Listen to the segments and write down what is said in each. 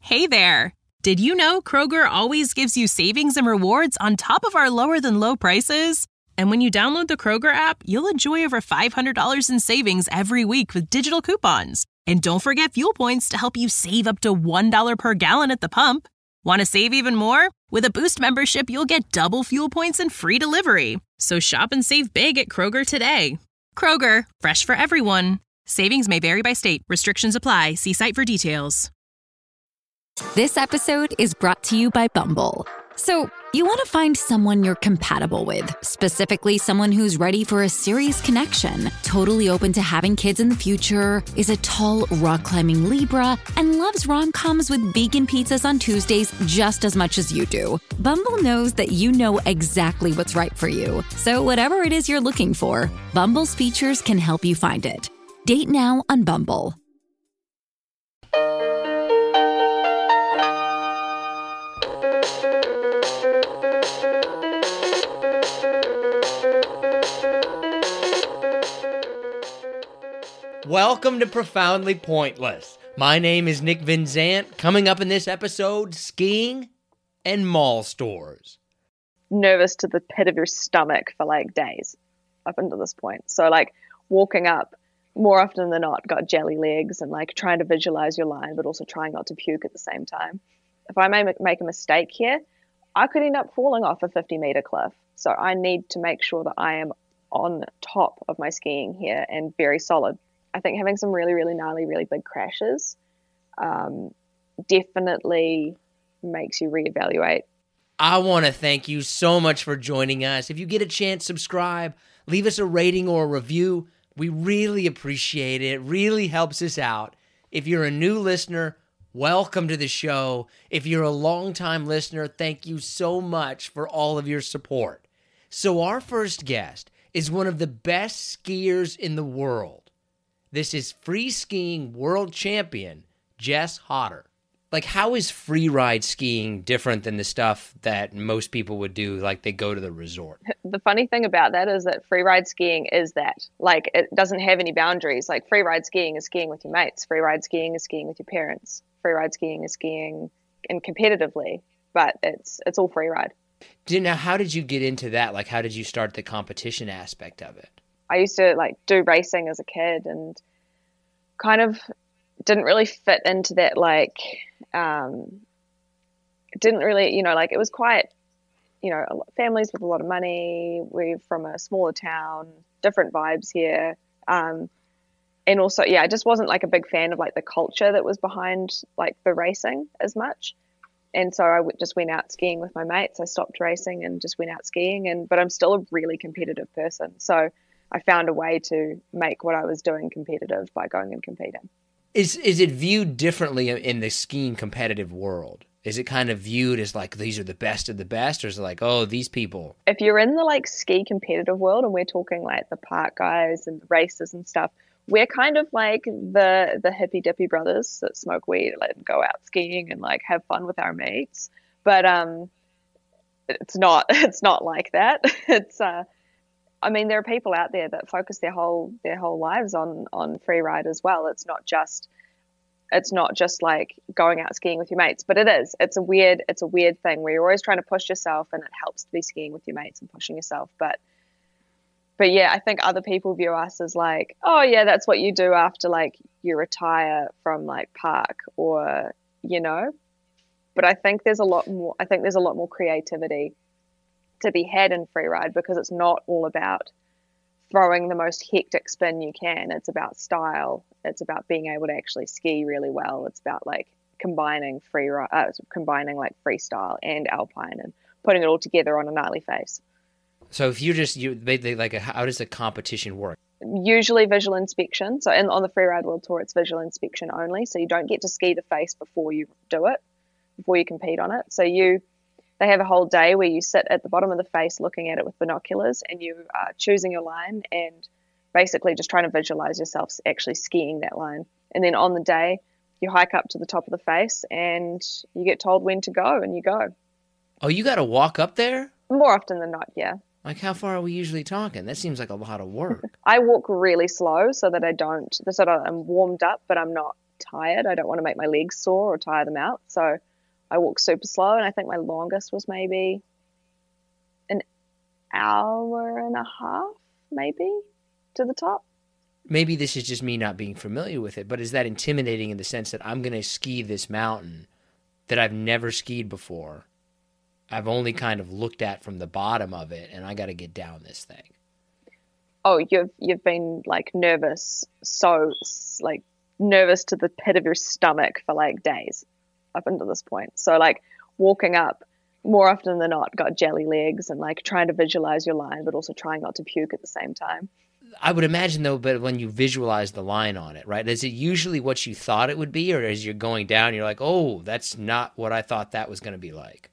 Hey there! Did you know Kroger always gives you savings and rewards on top of our lower-than-low prices? And when you download the Kroger app, you'll enjoy over $500 in savings every week with digital coupons. And don't forget fuel points to help you save up to $1 per gallon at the pump. Want to save even more? With a Boost membership, you'll get double fuel points and free delivery. So shop and save big at Kroger today. Kroger, fresh for everyone. Savings may vary by state. Restrictions apply. See site for details. This episode is brought to you by Bumble. So, you want to find someone you're compatible with, specifically someone who's ready for a serious connection, totally open to having kids in the future, is a tall, rock-climbing Libra, and loves rom-coms with vegan pizzas on Tuesdays just as much as you do. Bumble knows that you know exactly what's right for you. So whatever it is you're looking for, Bumble's features can help you find it. Date now on Bumble. Welcome to Profoundly Pointless. My name is Nick Vinzant. Coming up in this episode, skiing and mall stores. Nervous to the pit of your stomach for like days up until this point. So like walking up, more often than not, got jelly legs and like trying to visualize your line, but also trying not to puke at the same time. If I may make a mistake here, I could end up falling off a 50-meter cliff. So I need to make sure that I am on top of my skiing here and very solid. I think having some really, really gnarly, really big crashes definitely makes you reevaluate. I want to thank you so much for joining us. If you get a chance, subscribe, leave us a rating or a review. We really appreciate it. It really helps us out. If you're a new listener, welcome to the show. If you're a longtime listener, thank you so much for all of your support. So our first guest is one of the best skiers in the world. This is free skiing world champion, Jess Hodder. Like, how is free ride skiing different than the stuff that most people would do, like they go to the resort? The funny thing about that is that free ride skiing is that. Like, it doesn't have any boundaries. Like, free ride skiing is skiing with your mates. Free ride skiing is skiing with your parents. Free ride skiing is skiing and competitively, but it's all free ride. Now, how did you get into that? Like, how did you start the competition aspect of it? I used to like do racing as a kid and kind of didn't really fit into that, like, didn't really, like it was quite, families with a lot of money. We're from a smaller town, different vibes here. And also, I just wasn't like a big fan of like the culture that was behind like the racing as much. And so I just went out skiing with my mates. I stopped racing and just went out skiing. But I'm still a really competitive person. So I found a way to make what I was doing competitive by going and competing. Is it viewed differently in the skiing competitive world? Is it kind of viewed as like these are the best of the best, or is it like, oh, these people? If you're in the like ski competitive world, and we're talking like the park guys and the races and stuff, we're kind of like the hippy dippy brothers that smoke weed and go out skiing and like have fun with our mates. But it's not like that. It's there are people out there that focus their whole lives on free ride as well. It's not just like going out skiing with your mates, but it is. It's a weird thing where you're always trying to push yourself, and it helps to be skiing with your mates and pushing yourself. But yeah, I think other people view us as like, oh yeah, that's what you do after like you retire from like park or, but I think there's a lot more creativity to be had in free ride, because it's not all about throwing the most hectic spin you can. It's about style. It's about being able to actually ski really well. It's about like combining like freestyle and alpine and putting it all together on a gnarly face. So if how does the competition work? Usually visual inspection. So on the Freeride World Tour, it's visual inspection only. So you don't get to ski the face before you do it, before you compete on it. So they have a whole day where you sit at the bottom of the face looking at it with binoculars, and you are choosing your line and basically just trying to visualize yourself actually skiing that line. And then on the day, you hike up to the top of the face and you get told when to go, and you go. Oh, you got to walk up there? More often than not, yeah. Like, how far are we usually talking? That seems like a lot of work. I walk really slow so that I'm warmed up, but I'm not tired. I don't want to make my legs sore or tire them out. So I walk super slow, and I think my longest was maybe an hour and a half, maybe, to the top. Maybe this is just me not being familiar with it, but is that intimidating in the sense that I'm going to ski this mountain that I've never skied before? I've only kind of looked at from the bottom of it, and I got to get down this thing. Oh, you've been like nervous, so like nervous to the pit of your stomach for like days up until this point. So like walking up, more often than not, got jelly legs and like trying to visualize your line, but also trying not to puke at the same time. I would imagine, though, but when you visualize the line on it, right, is it usually what you thought it would be, or as you're going down, you're like, oh, that's not what I thought that was going to be like?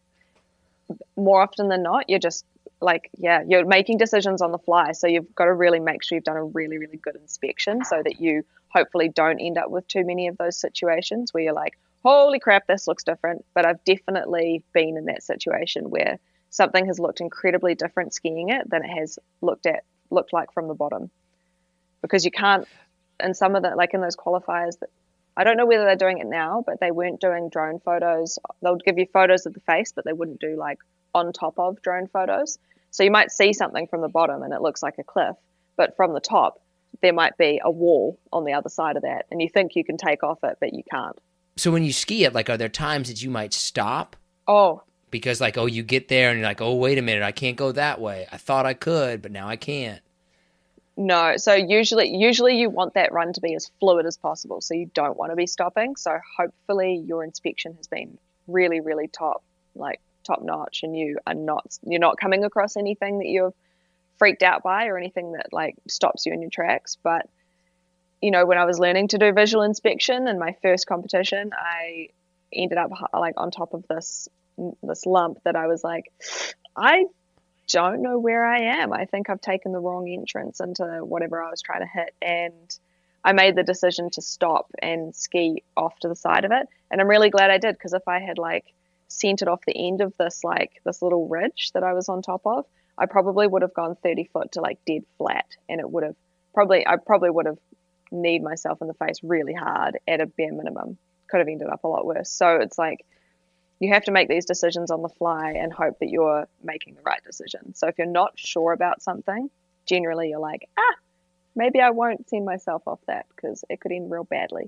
More often than not, you're just like, you're making decisions on the fly. So you've got to really make sure you've done a really, really good inspection so that you hopefully don't end up with too many of those situations where you're like, holy crap, this looks different. But I've definitely been in that situation where something has looked incredibly different skiing it than it has looked like from the bottom, because you can't. And some of the, like in those qualifiers, that I don't know whether they're doing it now, but they weren't doing drone photos. They'll give you photos of the face, but they wouldn't do like on top of drone photos. So you might see something from the bottom and it looks like a cliff, but from the top there might be a wall on the other side of that, and you think you can take off it, but you can't. So when you ski it, like, are there times that you might stop? Oh, Because like, oh, you get there and you're like, oh, wait a minute, I can't go that way. I thought I could, but now I can't. no. So usually you want that run to be as fluid as possible. So you don't want to be stopping. So hopefully your inspection has been really, really top notch, and you're not coming across anything that you're freaked out by or anything that like stops you in your tracks. But you know, when I was learning to do visual inspection in my first competition, I ended up like on top of this lump that I was like, I don't know where I am. I think I've taken the wrong entrance into whatever I was trying to hit. And I made the decision to stop and ski off to the side of it. And I'm really glad I did, because if I had like centered off the end of this little ridge that I was on top of, I probably would have gone 30 foot to like dead flat. And I probably would have kneed myself in the face really hard at a bare minimum. Could have ended up a lot worse. So it's like, you have to make these decisions on the fly and hope that you're making the right decision. So if you're not sure about something, generally you're like, maybe I won't send myself off that because it could end real badly.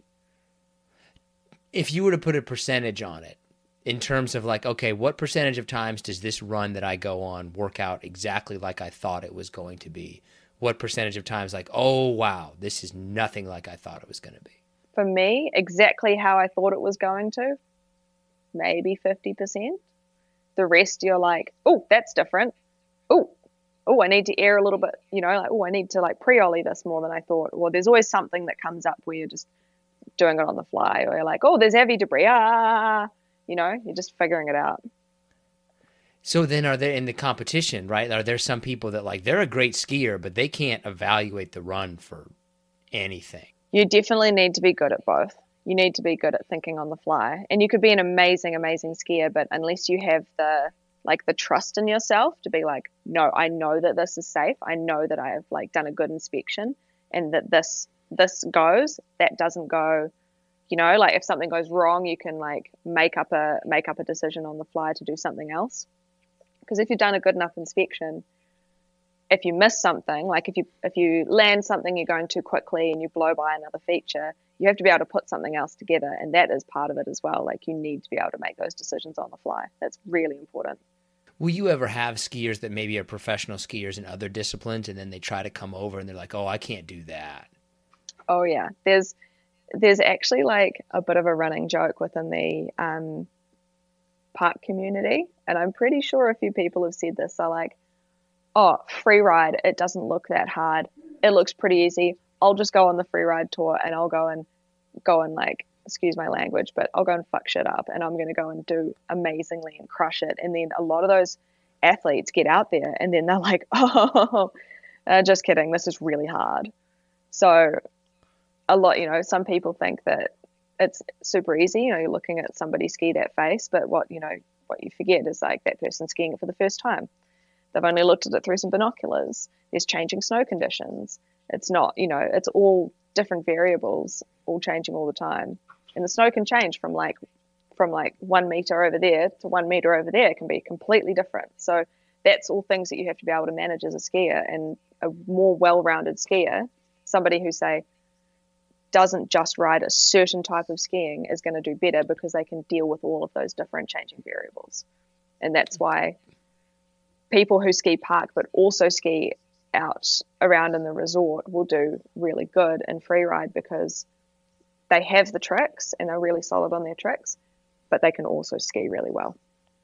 If you were to put a percentage on it, in terms of like, okay, what percentage of times does this run that I go on work out exactly like I thought it was going to be? What percentage of times like, oh, wow, this is nothing like I thought it was going to be? For me, exactly how I thought it was going to, maybe 50%. The rest, you're like, oh, that's different. Oh, I need to air a little bit, like, oh, I need to like pre-ollie this more than I thought. Well, there's always something that comes up where you're just doing it on the fly, or you're like, oh, there's heavy debris. You're just figuring it out. So then are there, in the competition, right, are there some people that like, they're a great skier, but they can't evaluate the run for anything? You definitely need to be good at both. You need to be good at thinking on the fly. And you could be an amazing, amazing skier, but unless you have the trust in yourself to be like, no, I know that this is safe. I know that I have like done a good inspection and that this goes, that doesn't go, like if something goes wrong, you can like make up a decision on the fly to do something else. Because if you've done a good enough inspection, if you miss something, like if you land something, you're going too quickly and you blow by another feature, you have to be able to put something else together, and that is part of it as well. Like you need to be able to make those decisions on the fly. That's really important. Will you ever have skiers that maybe are professional skiers in other disciplines, and then they try to come over and they're like, oh, I can't do that? Oh yeah, there's actually like a bit of a running joke within the park community, and I'm pretty sure a few people have said this. They're like, oh, free ride, it doesn't look that hard. It looks pretty easy. I'll just go on the free ride tour and I'll go and like, excuse my language, but I'll go and fuck shit up and I'm going to go and do amazingly and crush it. And then a lot of those athletes get out there and then they're like, oh, just kidding. This is really hard. So a lot, some people think that it's super easy. You're looking at somebody ski that face, but what you forget is like that person skiing it for the first time. They've only looked at it through some binoculars. There's changing snow conditions. It's not, it's all different variables, all changing all the time. And the snow can change from 1 meter over there to 1 meter over there. It can be completely different. So that's all things that you have to be able to manage as a skier. And a more well-rounded skier, somebody who, say, doesn't just ride a certain type of skiing, is going to do better because they can deal with all of those different changing variables. And that's why people who ski park but also ski out around in the resort will do really good in freeride, because they have the tricks and they're really solid on their tricks, but they can also ski really well.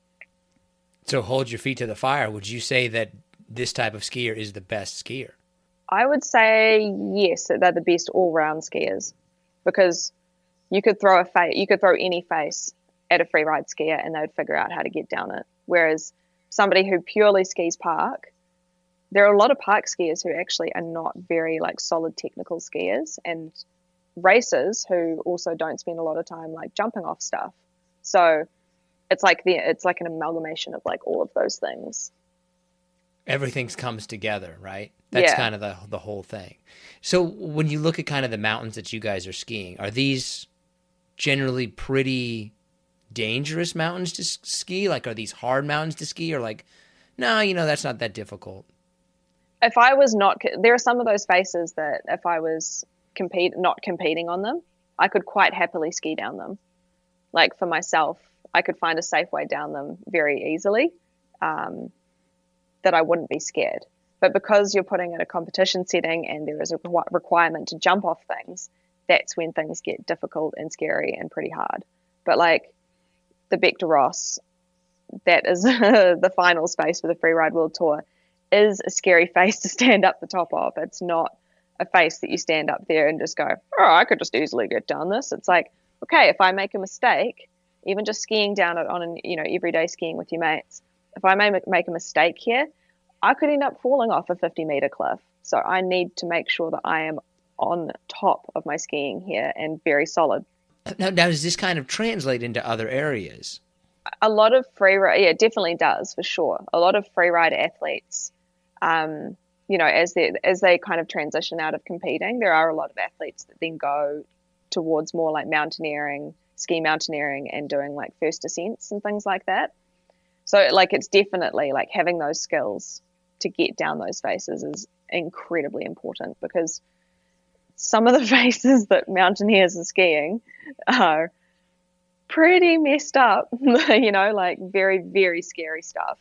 So hold your feet to the fire. Would you say that this type of skier is the best skier? I would say yes, that they're the best all-round skiers, because you could throw any face at a freeride skier and they'd figure out how to get down it. Whereas somebody who purely skis park, there are a lot of park skiers who actually are not very solid technical skiers, and racers who also don't spend a lot of time jumping off stuff. So it's like an amalgamation of all of those things. Everything comes together, right? That's kind of the whole thing. So when you look at kind of the mountains that you guys are skiing, are these generally pretty dangerous mountains to ski? Are these hard mountains to ski, or no, that's not that difficult? If I was there are some of those faces that if I was not competing on them, I could quite happily ski down them. For myself, I could find a safe way down them very easily, that I wouldn't be scared. But because you're putting in a competition setting and there is a requirement to jump off things, that's when things get difficult and scary and pretty hard. But the Bec de Ros, that is the final space for the Freeride World Tour, is a scary face to stand up the top of. It's not a face that you stand up there and just go, oh, I could just easily get down this. It's okay, if I make a mistake, even just skiing down it on everyday skiing with your mates, if I make a mistake here, I could end up falling off a 50-meter cliff. So I need to make sure that I am on top of my skiing here and very solid. Now, does this kind of translate into other areas? A lot of freeride, yeah, it definitely does, for sure. A lot of freeride athletes, as they kind of transition out of competing, there are a lot of athletes that then go towards more mountaineering, ski mountaineering, and doing first ascents and things like that. So it's definitely having those skills to get down those faces is incredibly important, because some of the faces that mountaineers are skiing are pretty messed up, very, very scary stuff.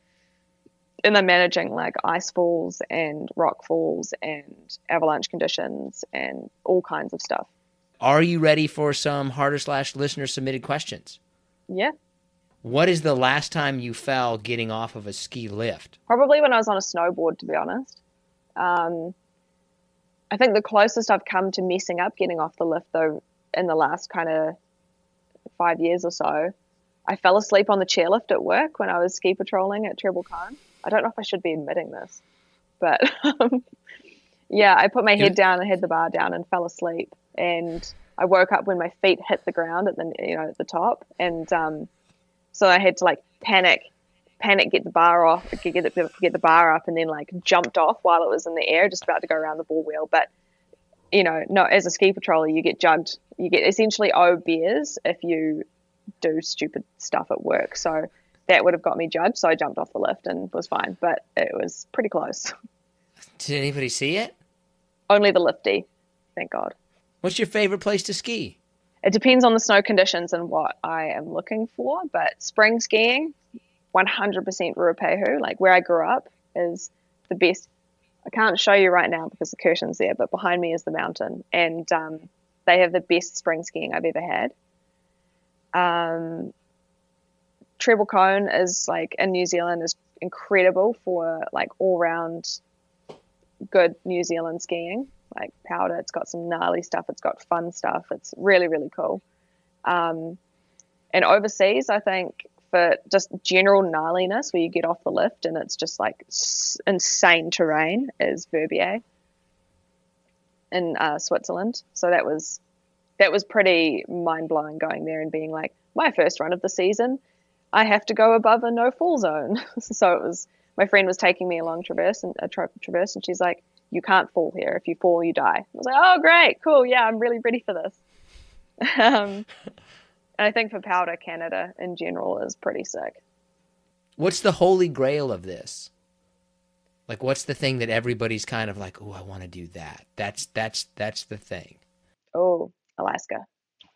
And they're managing ice falls and rock falls and avalanche conditions and all kinds of stuff. Are you ready for some harder/listener submitted questions? Yeah. What is the last time you fell getting off of a ski lift? Probably when I was on a snowboard, to be honest. I think the closest I've come to messing up getting off the lift, though, in the last kind of 5 years or so, I fell asleep on the chairlift at work when I was ski patrolling at Treble Cone. I don't know if I should be admitting this, but I put my head down and had the bar down and fell asleep. And I woke up when my feet hit the ground at the top. And so I had to panic, get the bar off, get the bar up, and then jumped off while it was in the air, just about to go around the ball wheel. But no, as a ski patroller, you get jugged. You get essentially owed beers if you do stupid stuff at work. So that would have got me jugged. So I jumped off the lift and was fine, but it was pretty close. Did anybody see it? Only the lifty, thank God. What's your favorite place to ski? It depends on the snow conditions and what I am looking for, but spring skiing, 100% Ruapehu, where I grew up, is the best. I can't show you right now because the curtain's there, but behind me is the mountain, and they have the best spring skiing I've ever had. Treble Cone is in New Zealand is incredible for all round good New Zealand skiing. Powder, it's got some gnarly stuff, it's got fun stuff, it's really, really cool. And overseas, I think for just general gnarliness, where you get off the lift and it's just insane terrain, is Verbier in Switzerland. So that was pretty mind-blowing, going there and being my first run of the season, I have to go above a no fall zone. So my friend was taking me along a traverse, and she's like, you can't fall here. If you fall, you die. I was like, oh, great, cool. Yeah, I'm really ready for this. And I think for powder, Canada in general is pretty sick. What's the holy grail of this? Like, what's the thing that everybody's kind of like, oh, I want to do that. That's the thing. Oh, Alaska.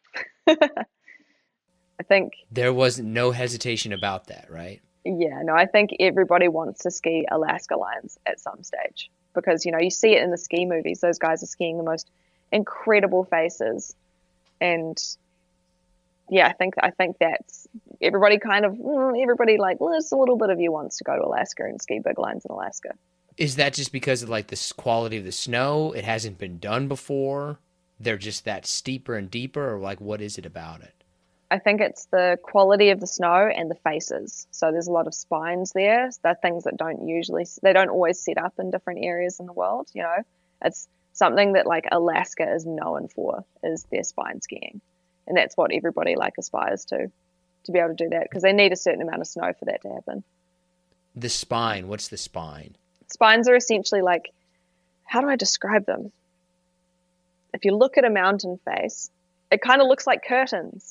I think there was no hesitation about that, right? Yeah, no, I think everybody wants to ski Alaska lines at some stage because, you know, you see it in the ski movies. Those guys are skiing the most incredible faces. And yeah, I think that's everybody everybody like, well, there's a little bit of you wants to go to Alaska and ski big lines in Alaska. Is that just because of like the quality of the snow? It hasn't been done before. They're just that steeper and deeper, or like, what is it about it? I think it's the quality of the snow and the faces. So there's a lot of spines there. They're things that they don't always set up in different areas in the world. You know, it's something that like Alaska is known for is their spine skiing. And that's what everybody like aspires to be able to do that because they need a certain amount of snow for that to happen. The spine, what's the spine? Spines are essentially like, how do I describe them? If you look at a mountain face, it kind of looks like curtains.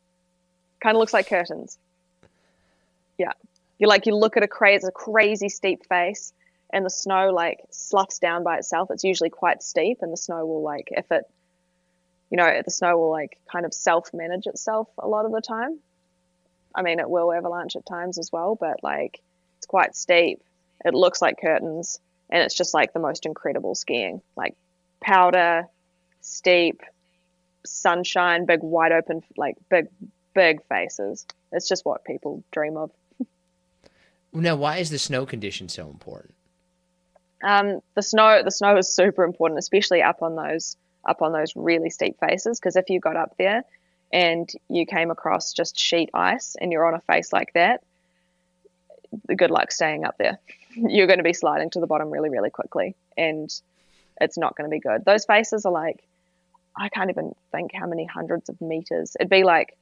Yeah. You look at a crazy steep face and the snow like sloughs down by itself. It's usually quite steep and the snow will like, the snow will like kind of self-manage itself a lot of the time. I mean, it will avalanche at times as well, but like it's quite steep. It looks like curtains and it's just like the most incredible skiing, like powder, steep, sunshine, big wide open, like big faces. It's just what people dream of. Now, why is the snow condition so important? The snow is super important, especially up on those really steep faces. Because if you got up there and you came across just sheet ice and you're on a face like that, good luck staying up there. You're going to be sliding to the bottom really, really quickly, and it's not going to be good. Those faces are like, I can't even think how many hundreds of meters. It'd be like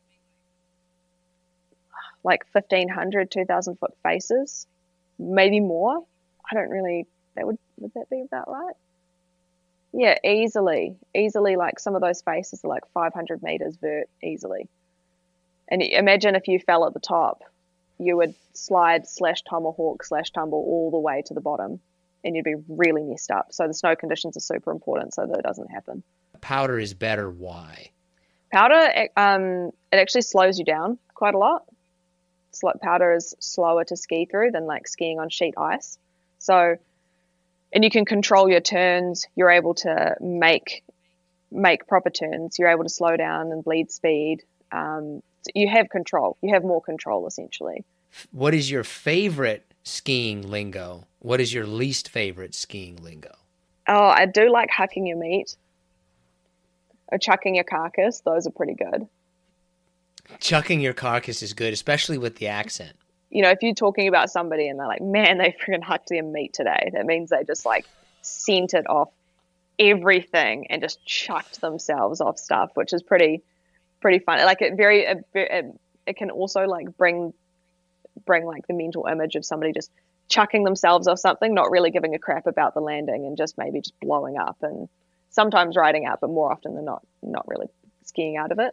1,500, 2,000 foot faces, maybe more. I don't really, would that be about right? Yeah, easily. Like some of those faces are like 500 meters vert easily. And imagine if you fell at the top, you would slide /tomahawk/tumble all the way to the bottom and you'd be really messed up. So the snow conditions are super important so that it doesn't happen. Powder is better. Why? Powder, it actually slows you down quite a lot. Powder is slower to ski through than like skiing on sheet ice. So, and you can control your turns. You're able to make proper turns. You're able to slow down and bleed speed. You have control. You have more control essentially. What is your favorite skiing lingo? What is your least favorite skiing lingo? Oh, I do like hucking your meat or chucking your carcass. Those are pretty good. Chucking your carcass is good, especially with the accent. You know, if you're talking about somebody and they're like, man, they freaking hucked their meat today, that means they just like sent it off everything and just chucked themselves off stuff, which is pretty fun. Like it can also like bring like the mental image of somebody just chucking themselves off something, not really giving a crap about the landing and just maybe just blowing up and sometimes riding out, but more often than not really skiing out of it.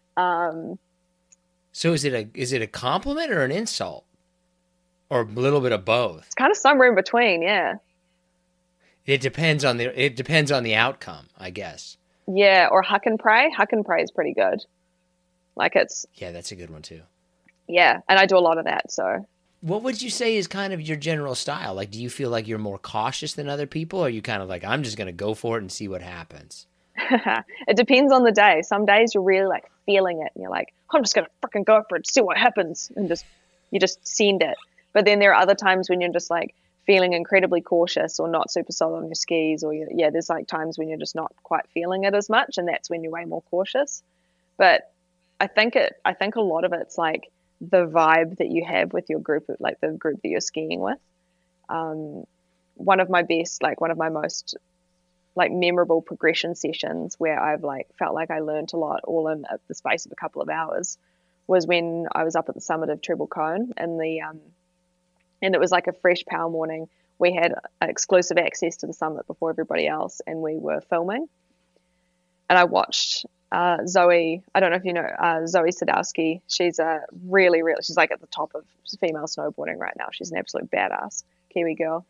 So is it a compliment or an insult? Or a little bit of both? It's kind of somewhere in between, yeah. It depends on the outcome, I guess. Yeah, or huck and pray. Huck and pray is pretty good. Like yeah, that's a good one too. Yeah, and I do a lot of that, so. What would you say is kind of your general style? Like, do you feel like you're more cautious than other people? Or are you kind of like, I'm just going to go for it and see what happens? It depends on the day. Some days you're really like feeling it and you're like, I'm just going to freaking go for it, see what happens. And you just send it. But then there are other times when you're just like feeling incredibly cautious or not super solid on your skis, or there's like times when you're just not quite feeling it as much, and that's when you're way more cautious. But I think a lot of it's like the vibe that you have with your group, like the group that you're skiing with. One of my most like memorable progression sessions where I've like felt like I learned a lot all in the space of a couple of hours was when I was up at the summit of Treble Cone and it was like a fresh power morning. We had exclusive access to the summit before everybody else, and we were filming. And I watched Zoe, I don't know if you know Zoe Sadowski. She's a she's like at the top of female snowboarding right now. She's an absolute badass Kiwi girl.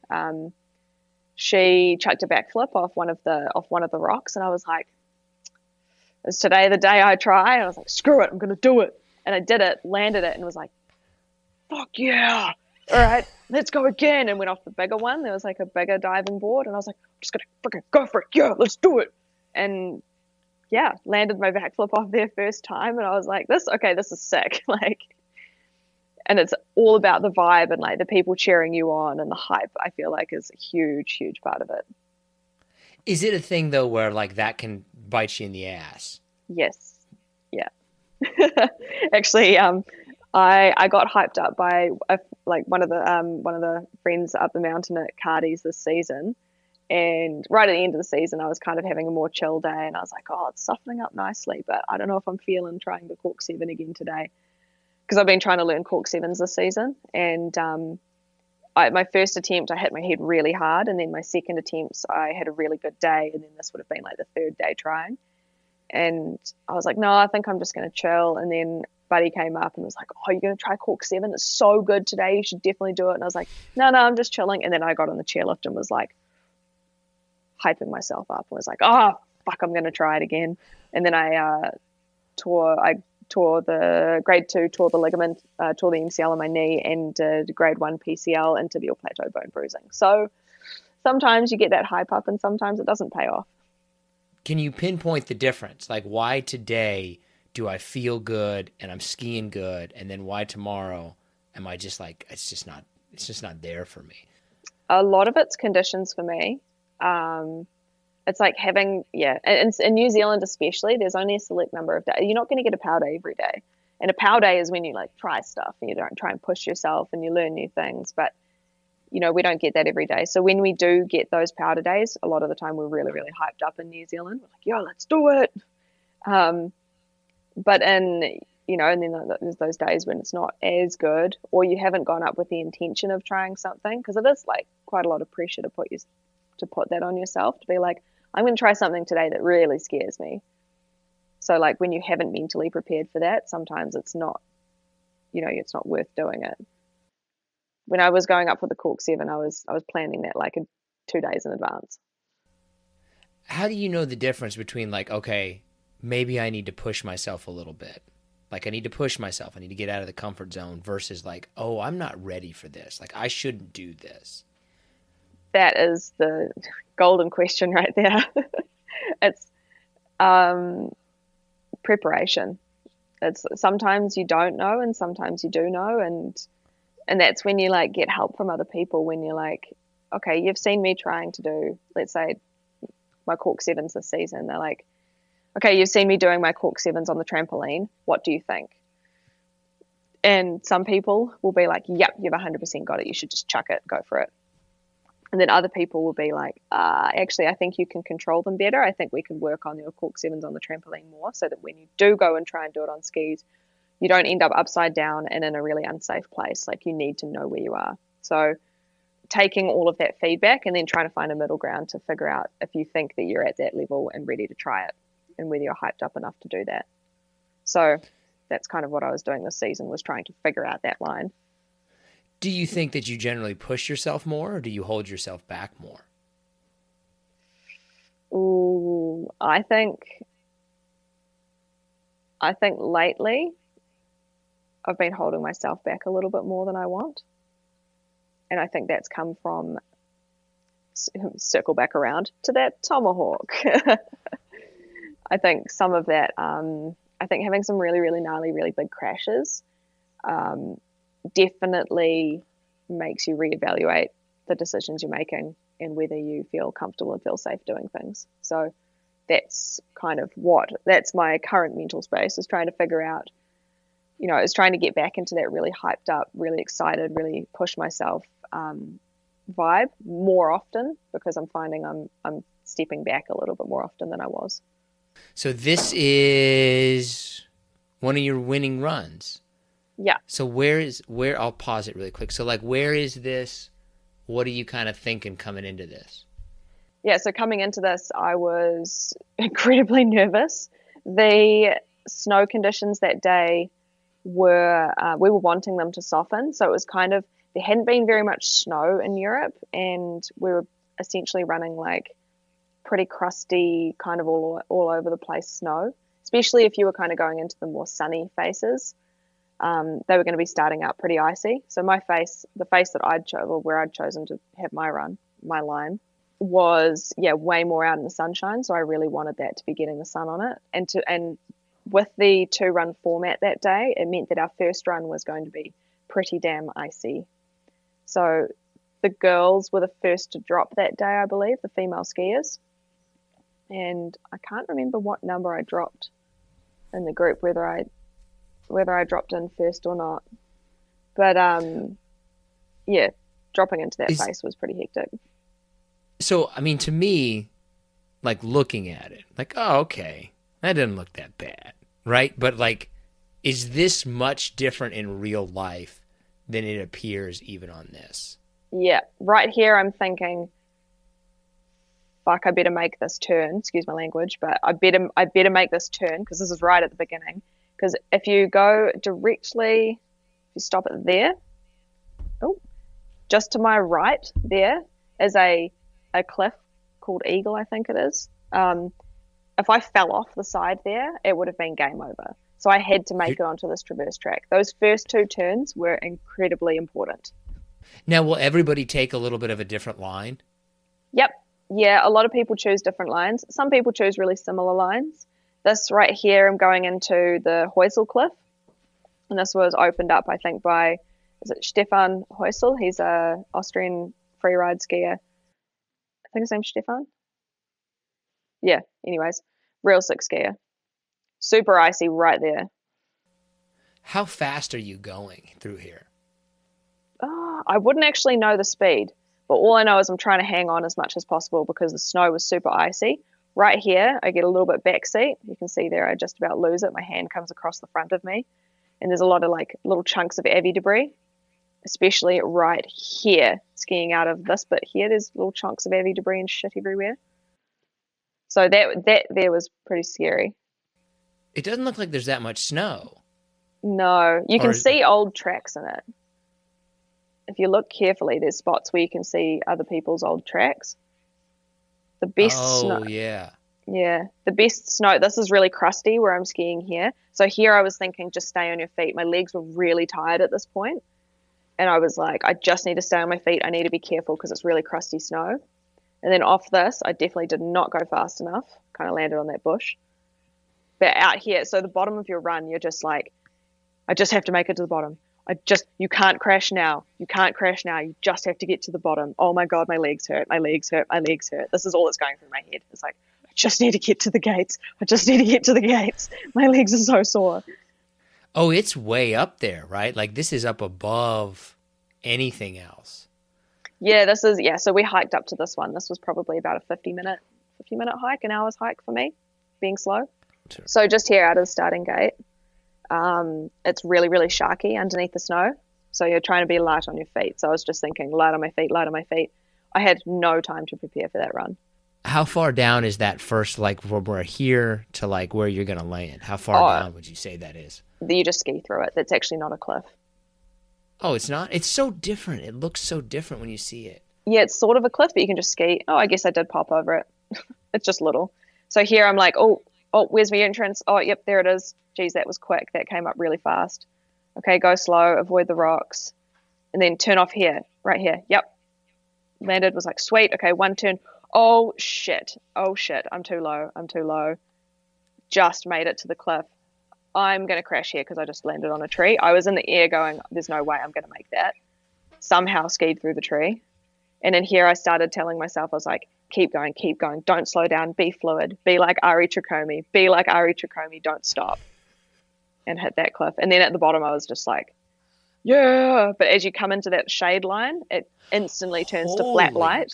She chucked a backflip off one of the rocks, and I was like, "Is today the day I try?" And I was like, "Screw it, I'm gonna do it." And I did it, landed it, and was like, "Fuck yeah! All right, let's go again." And went off the bigger one. There was like a bigger diving board, and I was like, "I'm just gonna freaking go for it! Yeah, let's do it!" And yeah, landed my backflip off there first time, and I was like, this is sick. Like, and it's all about the vibe and like the people cheering you on, and the hype, I feel like, is a huge, huge part of it. Is it a thing though where like that can bite you in the ass? Yes. Yeah. Actually, I got hyped up by one of the friends up the mountain at Cardi's this season. And right at the end of the season, I was kind of having a more chill day, and I was like, "Oh, it's softening up nicely, but I don't know if I'm feeling trying the Cork 7 again today," because I've been trying to learn Cork 7s this season. And my first attempt, I hit my head really hard, and then my second attempt, I had a really good day, and then this would have been like the third day trying. And I was like, "No, I think I'm just going to chill." And then Buddy came up and was like, "Oh, you're going to try Cork 7? It's so good today. You should definitely do it." And I was like, No, I'm just chilling." And then I got on the chairlift and was like, hyping myself up. I was like, "Oh fuck, I'm gonna try it again." And then I tore the grade 2, tore the ligament, tore the MCL on my knee, and did grade 1 PCL and tibial plateau bone bruising. So sometimes you get that hype up, and sometimes it doesn't pay off. Can you pinpoint the difference? Like, why today do I feel good and I'm skiing good, and then why tomorrow am I just like, it's just not there for me? A lot of it's conditions for me. It's like having, and in New Zealand especially, there's only a select number of days. You're not going to get a pow day every day. And a pow day is when you like try stuff and you don't try and push yourself and you learn new things. But, you know, we don't get that every day. So when we do get those powder days, a lot of the time we're really, really hyped up in New Zealand. We're like, "Yo, let's do it." But and then there's those days when it's not as good, or you haven't gone up with the intention of trying something, because it is like quite a lot of pressure to put that on yourself, to be like, "I'm going to try something today that really scares me." So like when you haven't mentally prepared for that, sometimes it's not worth doing it. When I was going up for the Cork 7, I was planning that like 2 days in advance. How do you know the difference between like, okay, maybe I need to push myself a little bit. Like I need to push myself. I need to get out of the comfort zone, versus like, oh, I'm not ready for this. Like I shouldn't do this. That is the golden question right there. It's preparation. It's sometimes you don't know and sometimes you do know, and that's when you like get help from other people, when you're like, "Okay, you've seen me trying to do, let's say, my Cork 7s this season." They're like, "Okay, you've seen me doing my Cork 7s on the trampoline. What do you think?" And some people will be like, "Yep, you've 100% got it. You should just chuck it, go for it." And then other people will be like, "Actually, I think you can control them better. I think we can work on your Cork 7s on the trampoline more, so that when you do go and try and do it on skis, you don't end up upside down and in a really unsafe place. Like you need to know where you are." So taking all of that feedback and then trying to find a middle ground to figure out if you think that you're at that level and ready to try it, and whether you're hyped up enough to do that. So that's kind of what I was doing this season, was trying to figure out that line. Do you think that you generally push yourself more, or do you hold yourself back more? Ooh, I think lately I've been holding myself back a little bit more than I want. And I think that's come from, circle back around to that tomahawk. I think some of that, I think having some really, really gnarly, really big crashes definitely makes you reevaluate the decisions you're making and whether you feel comfortable and feel safe doing things. So that's kind of that's my current mental space, is trying to figure out, is trying to get back into that really hyped up, really excited, really push myself vibe more often, because I'm finding I'm stepping back a little bit more often than I was. So this is one of your winning runs. Yeah. So where I'll pause it really quick. So like, where is this? What are you kind of thinking coming into this? Yeah. So coming into this, I was incredibly nervous. The snow conditions that day were, we were wanting them to soften. So it was kind of, there hadn't been very much snow in Europe, and we were essentially running like pretty crusty, kind of all over the place snow, especially if you were kind of going into the more sunny faces. They were going to be starting out pretty icy. So my face, the face that where I'd chosen to have my line, was way more out in the sunshine. So I really wanted that to be getting the sun on it. And with the 2-run format that day, it meant that our first run was going to be pretty damn icy. So the girls were the first to drop that day, I believe, the female skiers. And I can't remember what number I dropped in the group, whether I dropped in first or not. But dropping into that face was pretty hectic. So, I mean, to me, like looking at it, like, oh, okay, that didn't look that bad, right? But like, is this much different in real life than it appears even on this? Yeah, right here I'm thinking, fuck, I better make this turn. Excuse my language, but I better make this turn, because this is right at the beginning. Because if you go directly, if you stop it there, just to my right there is a cliff called Eagle, I think it is. If I fell off the side there, it would have been game over. So I had to make it onto this traverse track. Those first 2 turns were incredibly important. Now, will everybody take a little bit of a different line? Yep. Yeah, a lot of people choose different lines. Some people choose really similar lines. This right here, I'm going into the Heusel Cliff. And this was opened up, I think, by, is it Stefan Heusel? He's a Austrian freeride skier. I think his name's Stefan. Yeah, anyways, real sick skier. Super icy right there. How fast are you going through here? I wouldn't actually know the speed, but all I know is I'm trying to hang on as much as possible because the snow was super icy. Right here, I get a little bit backseat. You can see there I just about lose it. My hand comes across the front of me, and there's a lot of like little chunks of Avi debris, especially right here, skiing out of this bit here. There's little chunks of Avi debris and shit everywhere. So that there was pretty scary. It doesn't look like there's that much snow. No, you can see old tracks in it. If you look carefully, there's spots where you can see other people's old tracks. The best snow. Oh, yeah. Yeah, the best snow. This is really crusty where I'm skiing here. So here I was thinking, just stay on your feet. My legs were really tired at this point. And I was like, I just need to stay on my feet. I need to be careful because it's really crusty snow. And then off this, I definitely did not go fast enough. Kind of landed on that bush. But out here, so the bottom of your run, you're just like, I just have to make it to the bottom. You can't crash now. You can't crash now. You just have to get to the bottom. Oh my God, my legs hurt. My legs hurt. My legs hurt. This is all that's going through my head. It's like, I just need to get to the gates. I just need to get to the gates. My legs are so sore. Oh, it's way up there, right? Like this is up above anything else. Yeah, so we hiked up to this one. This was probably about a 50-minute hike, an hour's hike for me, being slow. Sure. So just here out of the starting gate, it's really, really sharky underneath the snow. So you're trying to be light on your feet. So I was just thinking, light on my feet, light on my feet. I had no time to prepare for that run. How far down is that first, like from where here to like where you're going to land? How far down would you say that is? You just ski through it. That's actually not a cliff. Oh, it's not? It's so different. It looks so different when you see it. Yeah, it's sort of a cliff, but you can just ski. Oh, I guess I did pop over it. It's just little. So here I'm like, oh, where's my entrance? Oh, yep, there it is. Geez, that was quick. That came up really fast. Okay, go slow, avoid the rocks. And then turn off here, right here. Yep. Landed, was like, sweet. Okay, one turn. Oh, shit. I'm too low. Just made it to the cliff. I'm going to crash here because I just landed on a tree. I was in the air going, there's no way I'm going to make that. Somehow skied through the tree. And in here I started telling myself, I was like, keep going. Don't slow down. Be fluid. Be like Ari Tricome. Don't stop. And hit that cliff. And then at the bottom I was just like, yeah. But as you come into that shade line, it instantly turns to flat light.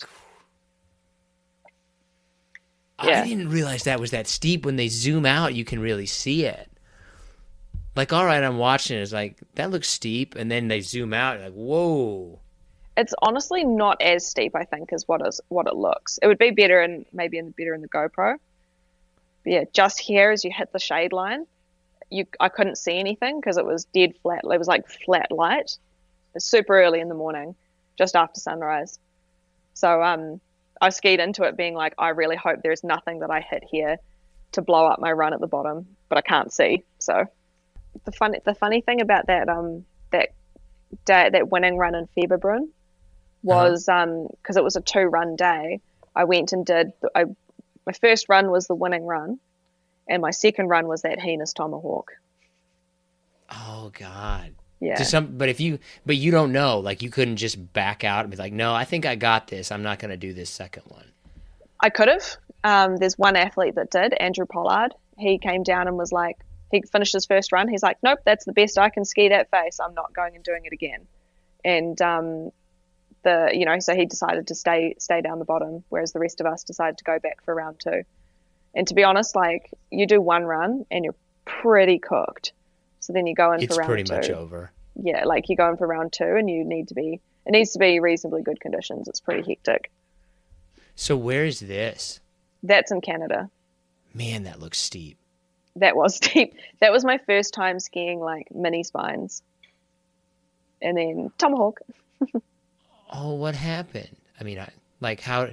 Yeah. I didn't realize that was that steep. When they zoom out, you can really see it. Like, all right, I'm watching it. It's like, that looks steep. And then they zoom out. Like, whoa. It's honestly not as steep, I think, as what it looks. It would be better better in the GoPro. yeah, just here as you hit the shade line, I couldn't see anything because it was dead flat. It was like flat light. It was super early in the morning, just after sunrise. So I skied into it being like, I really hope there's nothing that I hit here to blow up my run at the bottom, but I can't see. So the funny thing about that that winning run in February was because it was a 2-run day. I went and my first run was the winning run, and my second run was that heinous tomahawk. Oh God. Yeah. But you don't know, like you couldn't just back out and be like, no, I think I got this. I'm not going to do this second one. I could have. There's one athlete that did, Andrew Pollard. He came down and was like, he finished his first run. He's like, nope, that's the best I can ski that face. I'm not going and doing it again. And so he decided to stay down the bottom, whereas the rest of us decided to go back for round 2. And to be honest, like you do one run and you're pretty cooked. So then you go in for round 2. It's pretty much over. Yeah, like you go in for round 2 and it needs to be reasonably good conditions. It's pretty hectic. So where is this? That's in Canada. Man, that looks steep. That was steep. That was my first time skiing like mini spines. And then tomahawk. Oh, what happened? I mean, how?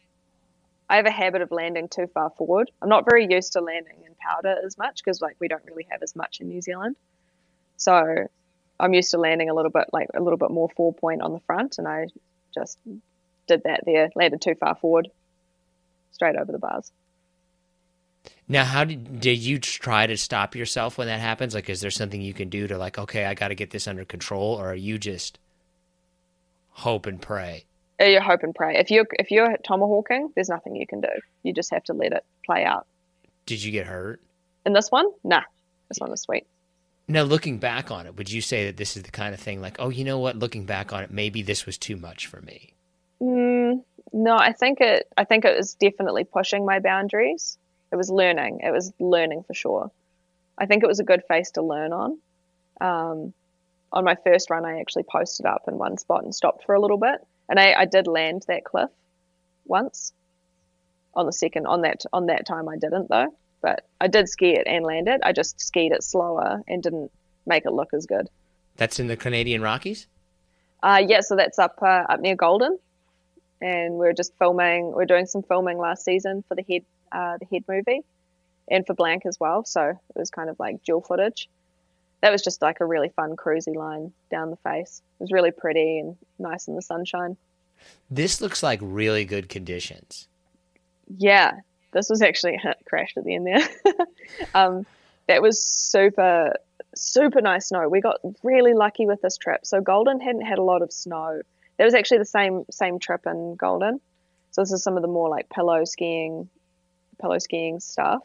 I have a habit of landing too far forward. I'm not very used to landing in powder as much because like we don't really have as much in New Zealand. So I'm used to landing a little bit more 4-point on the front, and I just did that there, landed too far forward, straight over the bars. Now, how did you try to stop yourself when that happens? Like, is there something you can do to like, okay, I got to get this under control, or are you just hope and pray? You hope and pray. If you're tomahawking, there's nothing you can do. You just have to let it play out. Did you get hurt? In this one? Nah. This one was sweet. Now, looking back on it, would you say that this is the kind of thing like, oh, you know what? Looking back on it, maybe this was too much for me. No, I think it was definitely pushing my boundaries. It was learning. It was learning for sure. I think it was a good face to learn on. On my first run, I actually posted up in one spot and stopped for a little bit. And I did land that cliff once. On that time I didn't though. But I did ski it and land it. I just skied it slower and didn't make it look as good. That's in the Canadian Rockies? Yeah, so that's up near Golden. And we're doing some filming last season for the Head movie and for Blank as well. So it was kind of like dual footage. That was just like a really fun cruisy line down the face. It was really pretty and nice in the sunshine. This looks like really good conditions. Yeah, this was actually crashed at the end there. That was super, super nice snow. We got really lucky with this trip. So Golden hadn't had a lot of snow. That was actually the same trip in Golden. So this is some of the more like pillow skiing stuff.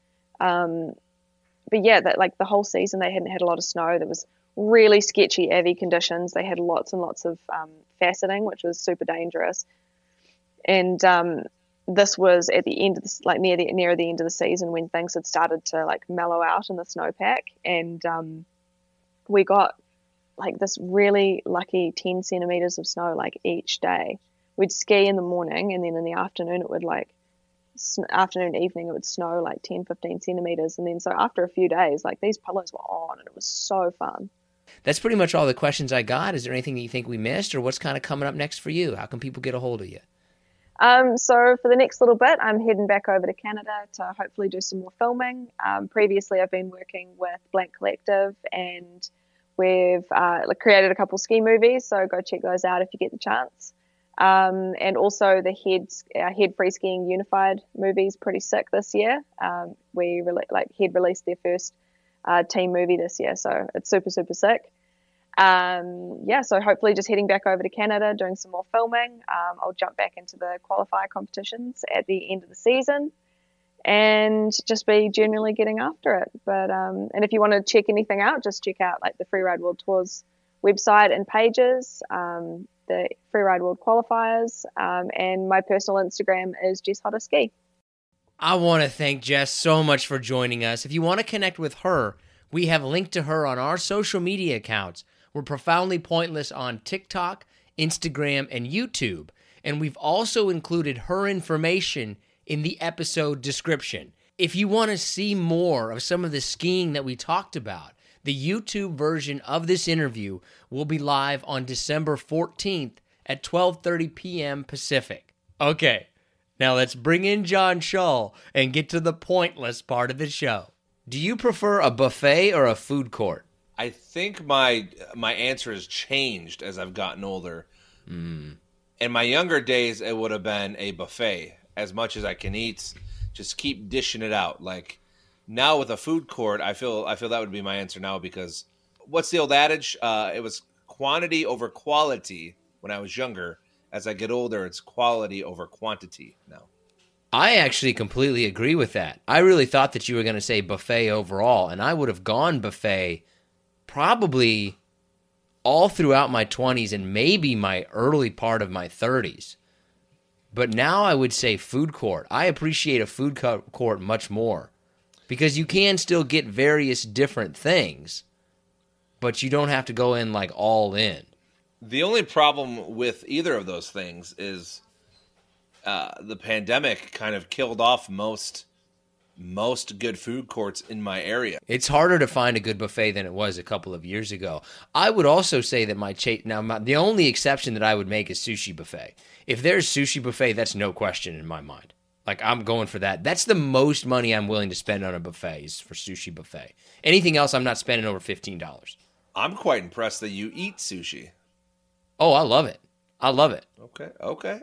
But yeah, that like the whole season they hadn't had a lot of snow. There was really sketchy avy conditions. They had lots and lots of faceting, which was super dangerous. And this was at the end of the, like near the end of the season when things had started to like mellow out in the snowpack, and we got like this really lucky 10 centimeters of snow like each day. We'd ski in the morning, and then in the afternoon it would like evening it would snow like 10-15 centimeters, and then so after a few days like these pillows were on and it was so fun. That's pretty much all the questions I got. Is there anything that you think we missed, or what's kind of coming up next for you? How can people get a hold of you? So for the next little bit, I'm heading back over to Canada to hopefully do some more filming. Previously I've been working with Blank Collective, and we've created a couple ski movies, so go check those out if you get the chance. And also the Head Free Skiing Unified movie is pretty sick this year. Head released their first team movie this year, so it's super, super sick. So hopefully just heading back over to Canada, doing some more filming. I'll jump back into the qualifier competitions at the end of the season and just be generally getting after it. But and if you want to check anything out, just check out like the Freeride World Tours website and pages, the Freeride World qualifiers, and my personal Instagram is Jess Hodder Ski. I want to thank Jess so much for joining us. If you want to connect with her, we have linked to her on our social media accounts. We're Profoundly Pointless on TikTok, Instagram, and YouTube. And we've also included her information in the episode description. if you want to see more of some of the skiing that we talked about, the YouTube version of this interview will be live on December 14th at 12:30 p.m. Pacific. Okay, now let's bring in John Shull and get to the pointless part of the show. Do you prefer a buffet or a food court? I think my answer has changed as I've gotten older. In my younger days, it would have been a buffet. As much as I can eat, just keep dishing it out. Like now with a food court, I feel that would be my answer now, because what's the old adage? It was quantity over quality when I was younger. As I get older, it's quality over quantity now. I actually completely agree with that. I really thought that you were going to say buffet overall, and I would have gone buffet probably all throughout my 20s and maybe my early part of my 30s. But now I would say food court. I appreciate a food court much more because you can still get various different things, but you don't have to go in like all in. The only problem with either of those things is the pandemic kind of killed off most good food courts in my area. It's harder to find a good buffet than it was a couple of years ago. I would also say that the only exception that I would make is sushi buffet. If there's sushi buffet, that's no question in my mind. Like, I'm going for that. That's the most money I'm willing to spend on a buffet is for sushi buffet. Anything else, I'm not spending over $15. I'm quite impressed that you eat sushi. Oh, I love it. I love it. Okay.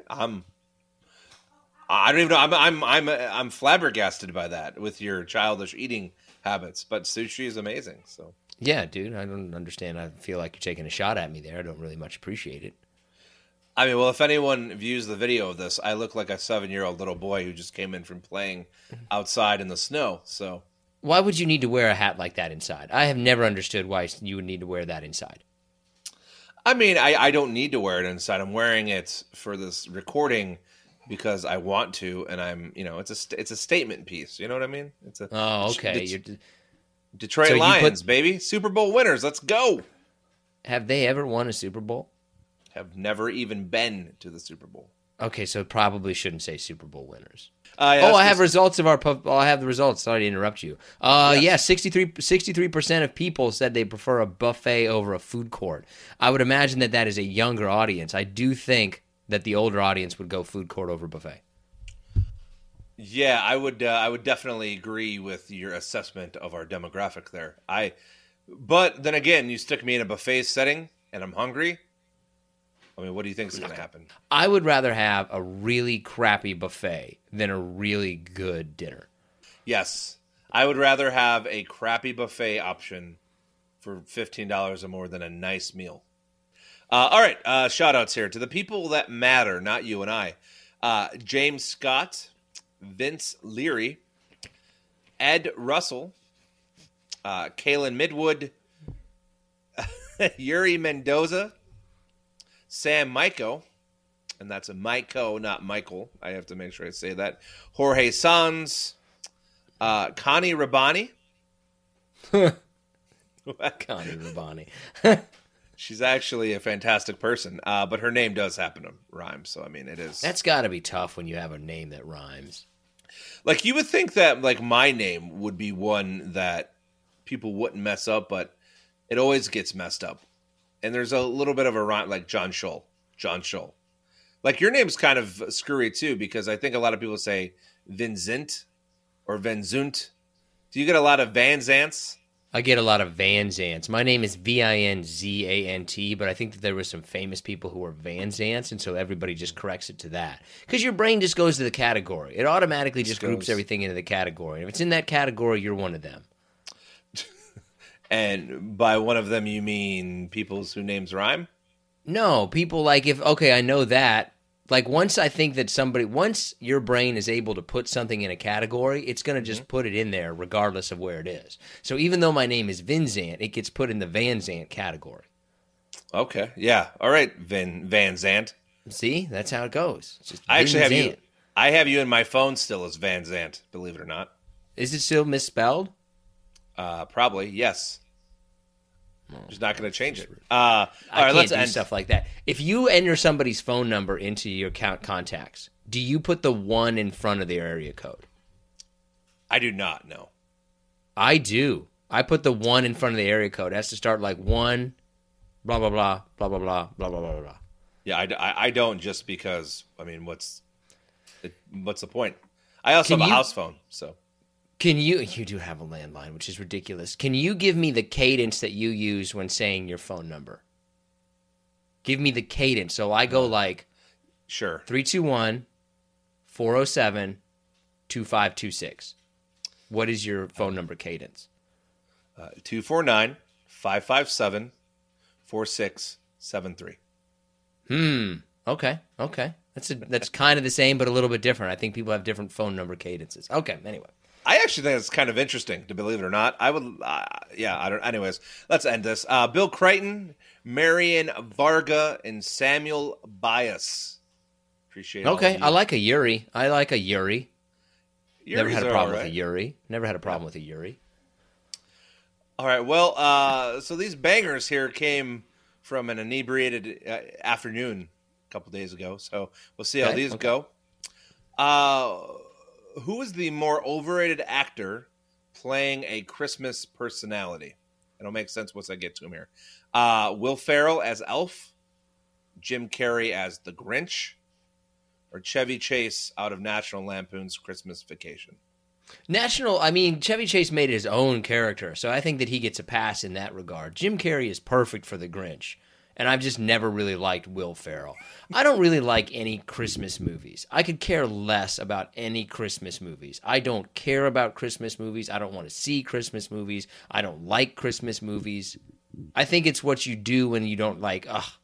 I don't even know. I'm flabbergasted by that with your childish eating habits. But sushi is amazing. So yeah, dude. I don't understand. I feel like you're taking a shot at me there. I don't really much appreciate it. I mean, well, if anyone views the video of this, I look like a 7-year-old little boy who just came in from playing outside in the snow. So why would you need to wear a hat like that inside? I have never understood why you would need to wear that inside. I mean, I don't need to wear it inside. I'm wearing it for this recording because I want to, and I'm, it's a statement piece. You know what I mean? It's a okay. Detroit Lions, baby, Super Bowl winners. Let's go. Have they ever won a Super Bowl? Have never even been to the Super Bowl. Okay, so probably shouldn't say Super Bowl winners. I have results of our. I have the results. Sorry to interrupt you. Yes. 63% of people said they prefer a buffet over a food court. I would imagine that is a younger audience. I do think that the older audience would go food court over buffet. Yeah, I would definitely agree with your assessment of our demographic there. But then again, you stick me in a buffet setting and I'm hungry. I mean, what do you think is going to happen? I would rather have a really crappy buffet than a really good dinner. Yes, I would rather have a crappy buffet option for $15 or more than a nice meal. All right, shout-outs here to the people that matter, not you and I. James Scott, Vince Leary, Ed Russell, Kaylin Midwood, Yuri Mendoza, Sam Maiko, and that's a Maiko, not Michael. I have to make sure I say that. Jorge Sanz, Connie Rabani. Connie Rabani. She's actually a fantastic person, but her name does happen to rhyme, so I mean it is. That's got to be tough when you have a name that rhymes. Like you would think that like my name would be one that people wouldn't mess up, but it always gets messed up. And there's a little bit of a rhyme, like John Shull. Like your name's kind of screwy too, because I think a lot of people say Vincent or Venzunt. Do you get a lot of Van Zants? I get a lot of Van Zants. My name is Vinzant, but I think that there were some famous people who were Van Zants, and so everybody just corrects it to that. Because your brain just goes to the category. It automatically just groups everything into the category. If it's in that category, you're one of them. And by one of them, you mean people whose names rhyme? No, people like I know that. Like once your brain is able to put something in a category, it's going to just put it in there regardless of where it is. So even though my name is Vinzant, it gets put in the Van Zant category. Okay. Yeah. All right, Van Zant. See? That's how it goes. It's just I have you in my phone still as Van Zant, believe it or not. Is it still misspelled? Probably, yes. Just not going to change it. I can't do stuff like that. If you enter somebody's phone number into your contacts, do you put the 1 in front of their area code? I do not know. I do. I put the 1 in front of the area code. It has to start like 1, blah, blah, blah, blah, blah, blah, blah, blah, blah, blah. Yeah, I don't, just because, I mean, what's the point? I also have a house phone, so. You do have a landline, which is ridiculous. Can you give me the cadence that you use when saying your phone number? Give me the cadence. So I go like, sure, 321-407-2526. What is your phone number cadence? 249-557-4673. Okay. That's kind of the same, but a little bit different. I think people have different phone number cadences. Okay, anyway. I actually think it's kind of interesting, to believe it or not. I would, anyways, let's end this. Bill Crichton, Marion Varga, and Samuel Bias. Appreciate it. Okay, I like a Yuri. Yuri's Never had a problem right. with a Yuri. Never had a problem with a Yuri. All right, well, so these bangers here came from an inebriated afternoon a couple days ago, so we'll see how these go. Who is the more overrated actor playing a Christmas personality? It'll make sense once I get to him here. Will Ferrell as Elf, Jim Carrey as the Grinch, or Chevy Chase out of National Lampoon's Christmas Vacation? Chevy Chase made his own character, so I think that he gets a pass in that regard. Jim Carrey is perfect for the Grinch, and I've just never really liked Will Ferrell. I don't really like any Christmas movies. I could care less about any Christmas movies. I don't care about Christmas movies. I don't want to see Christmas movies. I don't like Christmas movies. I think it's what you do when you don't like,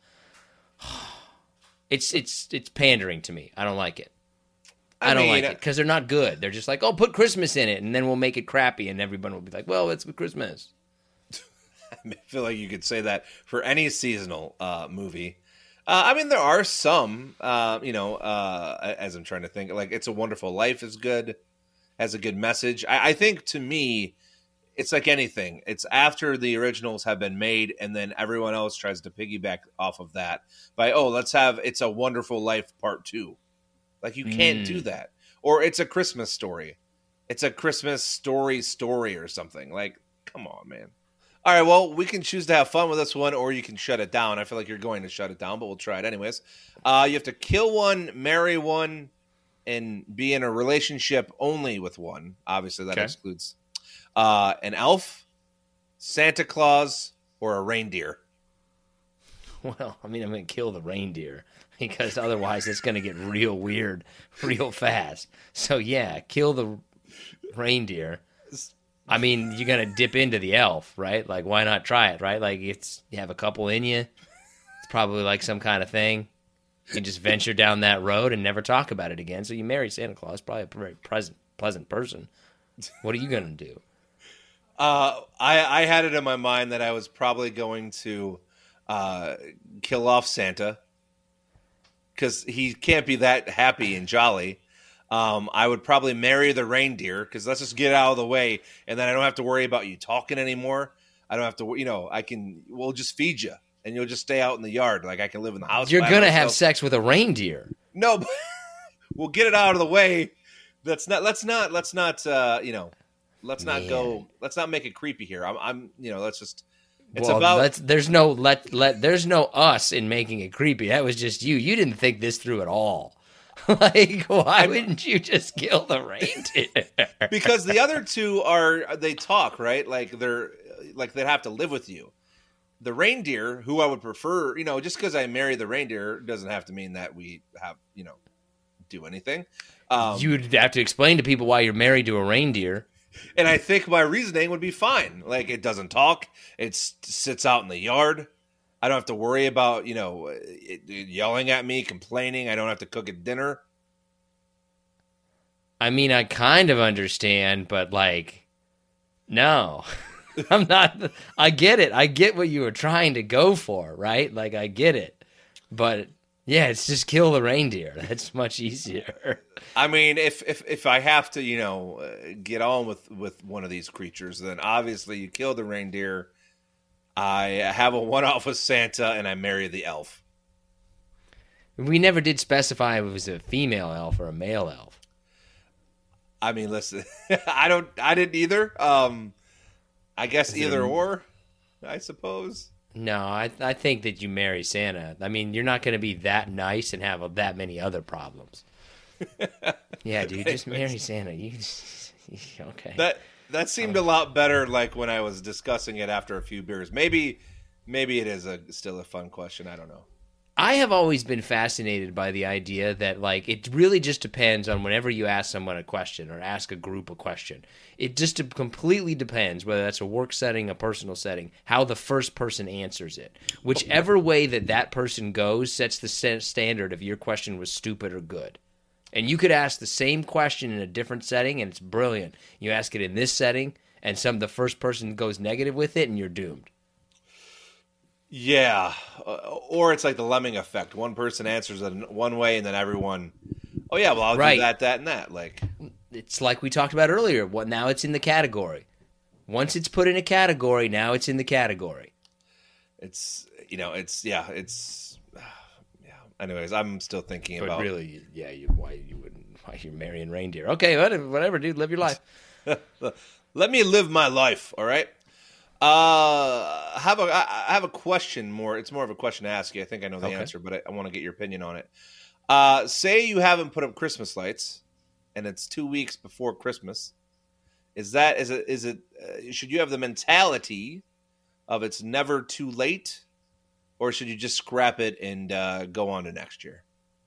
It's pandering to me. I don't like it. I don't like it because they're not good. They're just like, oh, put Christmas in it, and then we'll make it crappy, and everyone will be like, well, it's Christmas. I feel like you could say that for any seasonal movie. There are some, as I'm trying to think, like It's a Wonderful Life is good, has a good message. I think, to me, it's like anything. It's after the originals have been made, and then everyone else tries to piggyback off of that by, let's have It's a Wonderful Life Part 2. Like, you can't do that. Or It's a Christmas Story. It's a Christmas story or something. Like, come on, man. All right, well, we can choose to have fun with this one, or you can shut it down. I feel like you're going to shut it down, but we'll try it anyways. You have to kill one, marry one, and be in a relationship only with one. Obviously, that excludes an elf, Santa Claus, or a reindeer. Well, I'm going to kill the reindeer because otherwise it's going to get real weird real fast. So, yeah, kill the reindeer. You're going to dip into the elf, right? Like, why not try it, right? Like, you have a couple in you. It's probably like some kind of thing. You can just venture down that road and never talk about it again. So you marry Santa Claus, probably a very pleasant person. What are you going to do? I had it in my mind that I was probably going to kill off Santa because he can't be that happy and jolly. I would probably marry the reindeer because let's just get out of the way, and then I don't have to worry about you talking anymore. I don't have to, we'll just feed you, and you'll just stay out in the yard. Like, I can live in the house. You're gonna have sex with a reindeer. No, but we'll get it out of the way. Let's not go. Let's not make it creepy here. Let's just. There's no us in making it creepy. That was just you. You didn't think this through at all. Like, why wouldn't you just kill the reindeer? Because the other two they talk, right? Like, they'd have to live with you. The reindeer, who I would prefer, just because I marry the reindeer doesn't have to mean that we have, do anything. You'd have to explain to people why you're married to a reindeer. And I think my reasoning would be fine. Like, it doesn't talk. It sits out in the yard. I don't have to worry about, it yelling at me, complaining. I don't have to cook it dinner. I kind of understand, but no. I'm not. I get it. I get what you were trying to go for, right? Like, I get it. But, yeah, it's just kill the reindeer. That's much easier. If I have to, get on with one of these creatures, then obviously you kill the reindeer. I have a one-off with Santa, and I marry the elf. We never did specify if it was a female elf or a male elf. I mean, listen, I didn't either. I guess either or, I suppose. No, I think that you marry Santa. I mean, you're not going to be that nice and have that many other problems. Yeah, dude, just marry Santa. Okay. That seemed a lot better. Like when I was discussing it after a few beers. Maybe it is still a fun question. I don't know. I have always been fascinated by the idea that, like, it really just depends on whenever you ask someone a question or ask a group a question. It just completely depends, whether that's a work setting, a personal setting, how the first person answers it. Whichever way that person goes sets the standard if your question was stupid or good. And you could ask the same question in a different setting, and it's brilliant. You ask it in this setting, and the first person goes negative with it, and you're doomed. Yeah, or it's like the lemming effect. One person answers it one way, and then everyone, oh yeah, well I'll do that, and that. Like it's like we talked about earlier. Now it's in the category. Once it's put in a category, now it's in the category. Anyways, I'm still thinking about. But really, yeah, why you're marrying reindeer? Okay, whatever, dude. Live your life. Let me live my life. All right. I have a question. It's more of a question to ask you. I think I know the answer, but I want to get your opinion on it. Say you haven't put up Christmas lights, and it's 2 weeks before Christmas. Is it? Should you have the mentality of it's never too late, or should you just scrap it and go on to next year?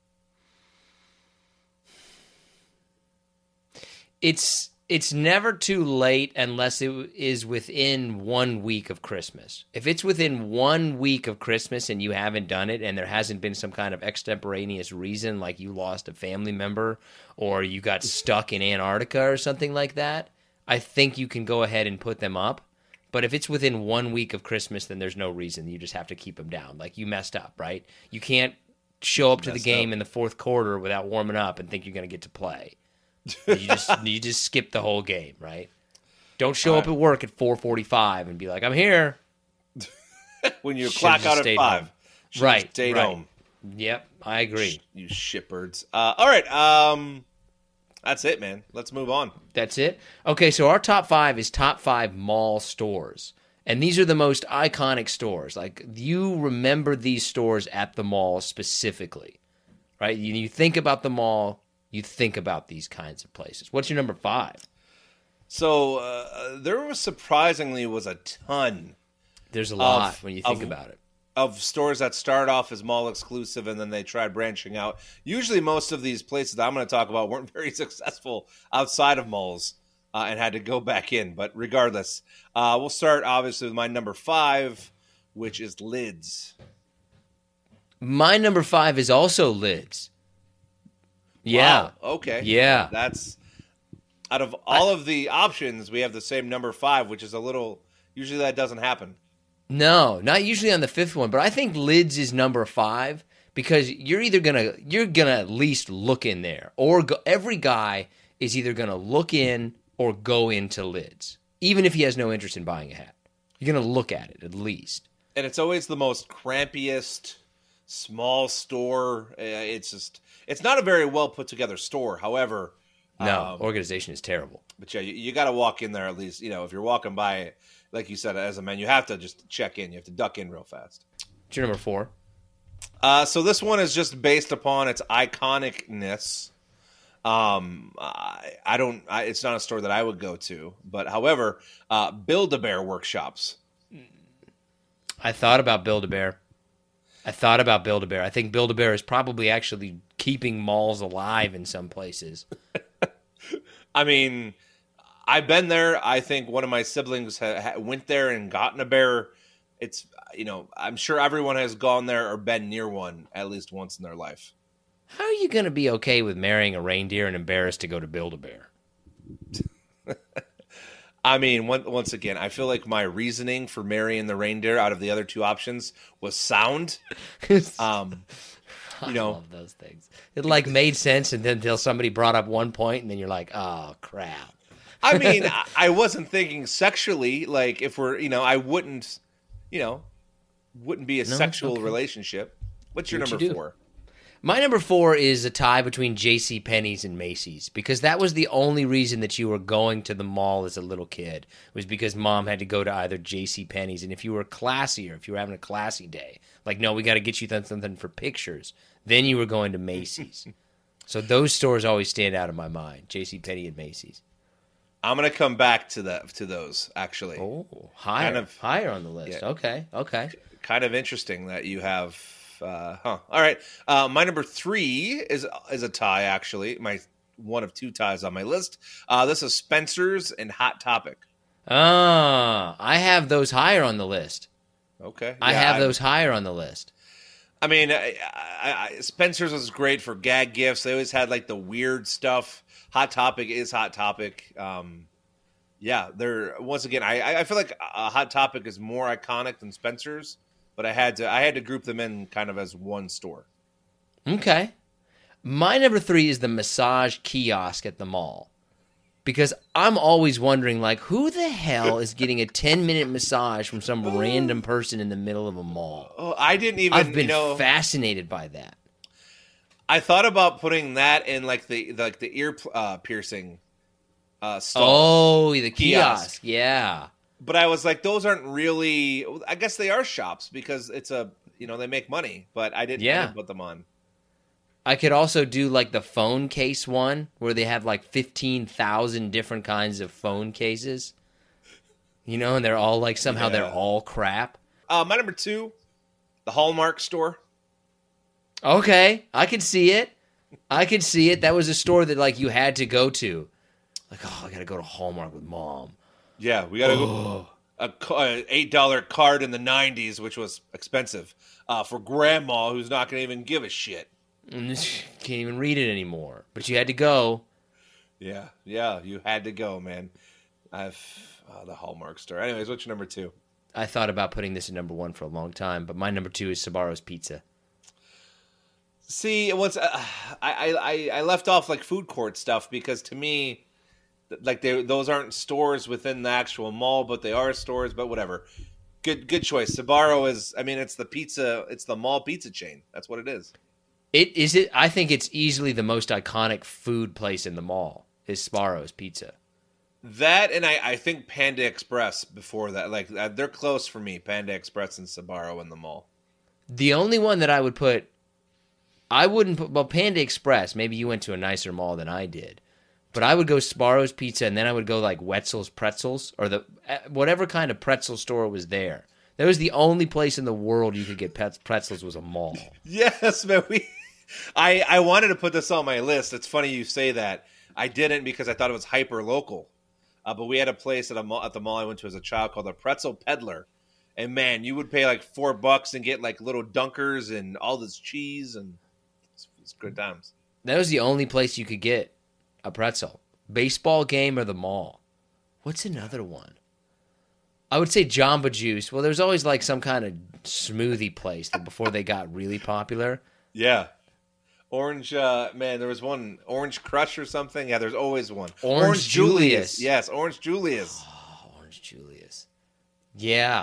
It's never too late unless it is within 1 week of Christmas. If it's within 1 week of Christmas and you haven't done it and there hasn't been some kind of extemporaneous reason, like you lost a family member or you got stuck in Antarctica or something like that, I think you can go ahead and put them up. But if it's within 1 week of Christmas, then there's no reason. You just have to keep them down. Like, you messed up, right? You can't show up to the game in the fourth quarter without warming up and think you're going to get to play. You just skip the whole game, right? Don't show up at work at 4:45 and be like, "I'm here." When you clock out at 5, right? Stayed home. Yep, I agree. You shitbirds. All right, that's it, man. Let's move on. That's it. Okay, so our top 5 is top 5 mall stores, and these are the most iconic stores. Like, you remember these stores at the mall specifically, right? You think about the mall. You think about these kinds of places. What's your number 5? So there surprisingly was a ton. There's a lot when you think about it. Of stores that start off as mall exclusive and then they tried branching out. Usually most of these places that I'm going to talk about weren't very successful outside of malls and had to go back in. But regardless, we'll start obviously with my number 5, which is Lids. My number 5 is also Lids. Yeah. Wow. Okay. Yeah. That's out of all of the options, we have the same number 5, which is a little. Usually that doesn't happen. No, not usually on the 5th one, but I think Lids is number 5 because you're gonna at least look in there, or every guy is either gonna look in or go into Lids, even if he has no interest in buying a hat. You're gonna look at it at least. And it's always the most crampiest small store. It's not a very well put together store. However, no, organization is terrible. But yeah, you got to walk in there at least. You know, if you're walking by, like you said, as a man, you have to just check in. You have to duck in real fast. What's your number 4? So this one is just based upon its iconicness. It's not a store that I would go to, but however, Build-A-Bear workshops. I thought about Build-A-Bear. I think Build-A-Bear is probably actually keeping malls alive in some places. I mean, I've been there. I think one of my siblings went there and gotten a bear. It's, I'm sure everyone has gone there or been near one at least once in their life. How are you going to be okay with marrying a reindeer and embarrassed to go to Build-A-Bear? I mean, once again, I feel like my reasoning for marrying the reindeer out of the other 2 options was sound. I love those things. It made sense until somebody brought up one point, and then you're like, oh, crap. I mean, I wasn't thinking sexually. Like, if we're, I wouldn't be a sexual relationship. What's your number 4? My number 4 is a tie between J.C. Penney's and Macy's, because that was the only reason that you were going to the mall as a little kid, was because mom had to go to either J.C. Penney's. And if you were classier, if you were having a classy day, like, no, we got to get you something for pictures, then you were going to Macy's. So those stores always stand out in my mind, J.C. Penney and Macy's. I'm going to come back to those, actually. Oh, higher on the list. Yeah. Okay. Kind of interesting that you have... All right. My number 3 is a tie, actually. My one of 2 ties on my list. This is Spencer's and Hot Topic. I have those higher on the list. Okay. I have those higher on the list. I mean, Spencer's was great for gag gifts. They always had like the weird stuff. Hot Topic is Hot Topic. They're once again. I feel like Hot Topic is more iconic than Spencer's. But I had to group them in kind of as one store. Okay. My number 3 is the massage kiosk at the mall. Because I'm always wondering, like, who the hell is getting a 10-minute massage from some random person in the middle of a mall? Oh, I've been fascinated by that. I thought about putting that in like the ear piercing stall. Oh, the kiosk. Yeah. But I was like, those aren't really. I guess they are shops because it's they make money. But I didn't put them on. I could also do like the phone case one where they have like 15,000 different kinds of phone cases. And they're all like they're all crap. My number 2, the Hallmark store. Okay, I could see it. That was a store that like you had to go to. Like, oh, I got to go to Hallmark with mom. Yeah, we got to go. An $8 card in the 90s, which was expensive, for grandma who's not going to even give a shit. Can't even read it anymore. But you had to go. Yeah, you had to go, man. The Hallmark store. Anyways, what's your number 2? I thought about putting this in number 1 for a long time, but my number 2 is Sbarro's Pizza. See, I left off like food court stuff because to me, like those aren't stores within the actual mall, but they are stores. But whatever, good choice. Sbarro is. I mean, it's the pizza. It's the mall pizza chain. That's what it is. It. I think it's easily the most iconic food place in the mall. Is Sbarro's Pizza. That and I think Panda Express before that. Like they're close for me. Panda Express and Sbarro in the mall. The only one that I would put, I wouldn't put. Well, Panda Express. Maybe you went to a nicer mall than I did. But I would go Sbarro's Pizza, and then I would go like Wetzel's Pretzels, or whatever kind of pretzel store was there. That was the only place in the world you could get pretzels was a mall. Yes, man. I wanted to put this on my list. It's funny you say that. I didn't because I thought it was hyper local. But we had a place at the mall I went to as a child called the Pretzel Peddler, and man, you would pay like $4 and get like little dunkers and all this cheese, and it's good times. That was the only place you could get a pretzel. Baseball game or the mall. What's another one? I would say Jamba Juice. Well, there's always like some kind of smoothie place before they got really popular. Yeah. Orange, man, there was one. Orange Crush or something. Yeah, there's always one. Orange Julius. Yes, Orange Julius. Oh, Orange Julius. Yeah.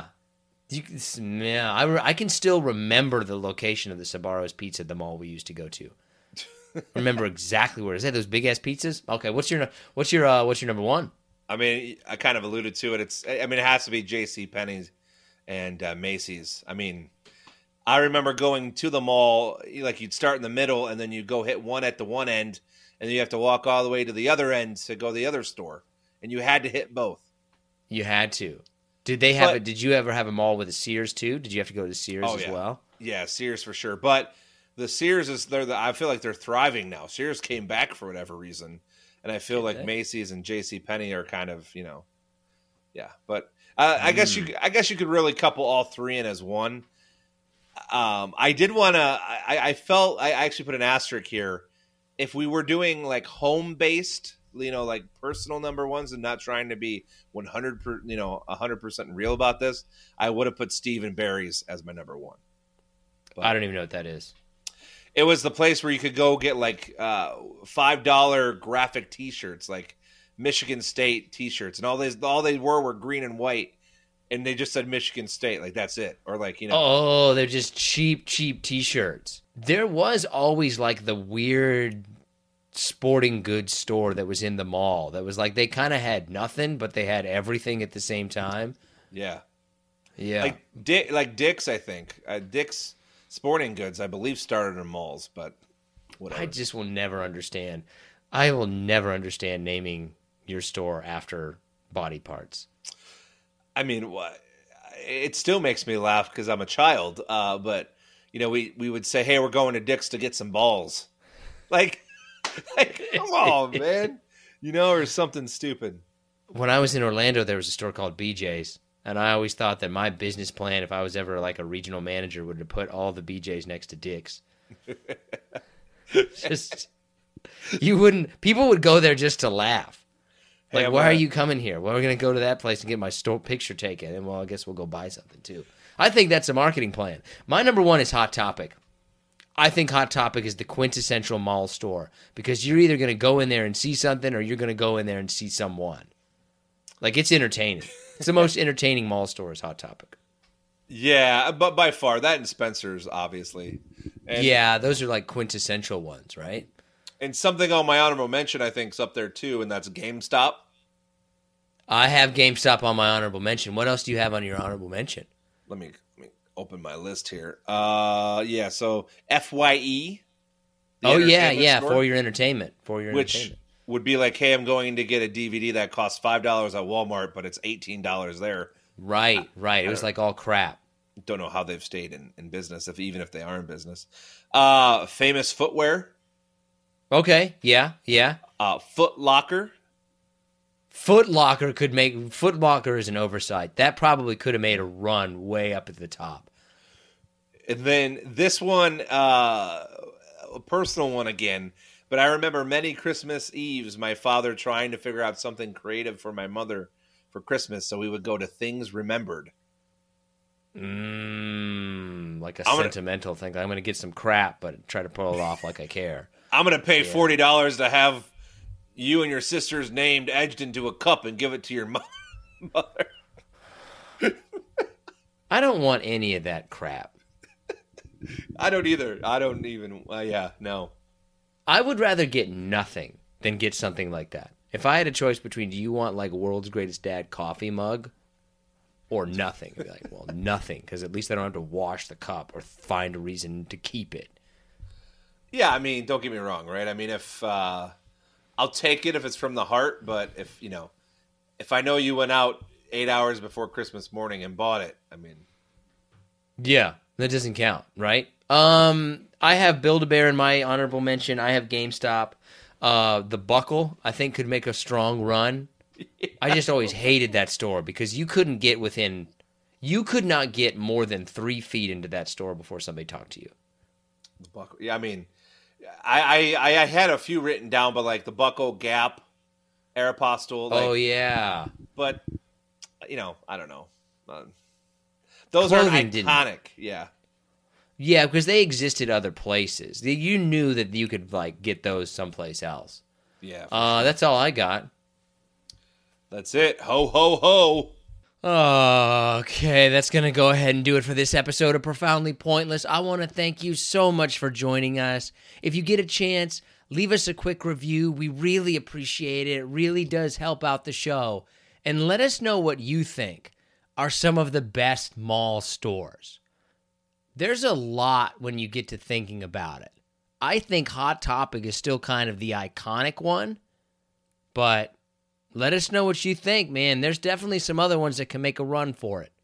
I can still remember the location of the Sbarro's Pizza at the mall we used to go to. Remember exactly where it is. Those big ass pizzas. Okay, what's your number 1? I mean, I kind of alluded to it. It has to be J.C. Penney's and Macy's. I mean, I remember going to the mall. Like you'd start in the middle, and then you go hit one at the one end, and then you have to walk all the way to the other end to go to the other store, and you had to hit both. You had to. Did they have Did you ever have a mall with a Sears too? Did you have to go to Sears as well? Yeah, Sears for sure, but. The Sears I feel like they're thriving now. Sears came back for whatever reason, and I feel like Macy's and J.C. Penney are kind of, yeah. But I guess you could really couple all 3 in as one. I did want to. I actually put an asterisk here. If we were doing like home based, like personal number 1s and not trying to be 100% real about this, I would have put Steve & Barry's as my number 1. But I don't even know what that is. It was the place where you could go get like $5 graphic T-shirts, like Michigan State T-shirts, and all they were green and white, and they just said Michigan State, like that's it, or like Oh, they're just cheap T-shirts. There was always like the weird sporting goods store that was in the mall that was like they kind of had nothing, but they had everything at the same time. Yeah. Yeah. Like Dick's, I think. Dick's Sporting Goods, I believe, started in malls, but whatever. I just will never understand. I will never understand naming your store after body parts. I mean, it still makes me laugh because I'm a child, but, you know, we would say, hey, we're going to Dick's to get some balls. Like come on, man. You know, or something stupid. When I was in Orlando, there was a store called BJ's, and I always thought that my business plan, if I was ever like a regional manager, would have put all the BJ's next to Dick's. Just, people would go there just to laugh. Like, Hey, why are you coming here? Well, we're going to go to that place and get my store picture taken, and well, I guess we'll go buy something too. I think that's a marketing plan. My number one is Hot Topic. I think Hot Topic is the quintessential mall store because you're either going to go in there and see something or you're going to go in there and see someone. Like, it's entertaining. It's the most entertaining mall store is Hot Topic. Yeah, but by far, that and Spencer's, obviously. And, yeah, those are like quintessential ones, right? And something on my honorable mention, I think, is up there too, and that's GameStop. I have GameStop on my honorable mention. What else do you have on your honorable mention? Let me open my list here. Yeah, so FYE. Oh, yeah, store, for your entertainment. Which would be like, hey, I'm going to get a DVD that costs $5 at Walmart, but it's $18 there. Right. It was like all crap. Don't know how they've stayed in business, even if they are in business. Famous Footwear. Okay, yeah. Foot Locker. Foot Locker is an oversight. That probably could have made a run way up at the top. And then this one, a personal one again, but I remember many Christmas Eves, my father trying to figure out something creative for my mother for Christmas, so we would go to Things Remembered. Like a sentimental thing. I'm going to get some crap, but try to pull it off like I care. I'm going to pay $40 to have you and your sister's name edged into a cup and give it to your mother. I don't want any of that crap. I don't either. I don't even. No. I would rather get nothing than get something like that. If I had a choice between, do you want like World's Greatest Dad coffee mug or nothing? I'd be like, well, nothing, because at least I don't have to wash the cup or find a reason to keep it. Yeah, I mean, don't get me wrong, right? I mean, if I'll take it if it's from the heart, but if I know you went out 8 hours before Christmas morning and bought it, I mean, yeah, that doesn't count, right? I have Build-A-Bear in my honorable mention. I have GameStop. The Buckle, I think, could make a strong run. Yeah. I just always hated that store because you could not get more than 3 feet into that store before somebody talked to you. The Buckle, yeah, I mean, I had a few written down, but like the Buckle, Gap, Aeropostale. Like, oh yeah, but I don't know. Those are iconic. Didn't. Yeah, because they existed other places. You knew that you could like get those someplace else. Yeah. Sure. That's all I got. That's it. Ho ho ho. Okay, that's going to go ahead and do it for this episode of Profoundly Pointless. I want to thank you so much for joining us. If you get a chance, leave us a quick review. We really appreciate it. It really does help out the show. And let us know what you think are some of the best mall stores. There's a lot when you get to thinking about it. I think Hot Topic is still kind of the iconic one, but let us know what you think, man. There's definitely some other ones that can make a run for it.